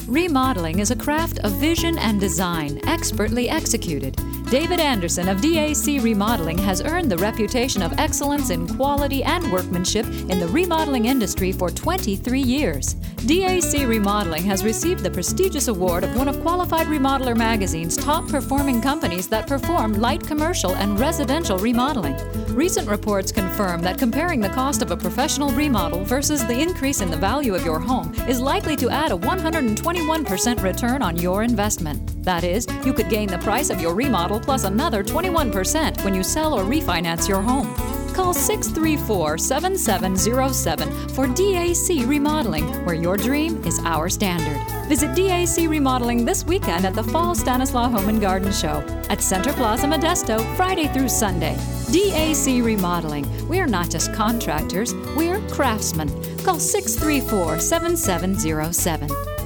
Remodeling is a craft of vision and design, expertly executed. David Anderson of DAC Remodeling has earned the reputation of excellence in quality and workmanship in the remodeling industry for 23 years. DAC Remodeling has received the prestigious award of one of Qualified Remodeler magazine's top performing companies that perform light commercial and residential remodeling. Recent reports confirm that comparing the cost of a professional remodel versus the increase in the value of your home is likely to add a 121% return on your investment. That is, you could gain the price of your remodel plus another 21% when you sell or refinance your home. Call 634-7707 for DAC Remodeling, where your dream is our standard. Visit DAC Remodeling this weekend at the Fall Stanislaw Home and Garden Show at Center Plaza Modesto, Friday through Sunday. DAC Remodeling. We're not just contractors, we're craftsmen. Call 634-7707.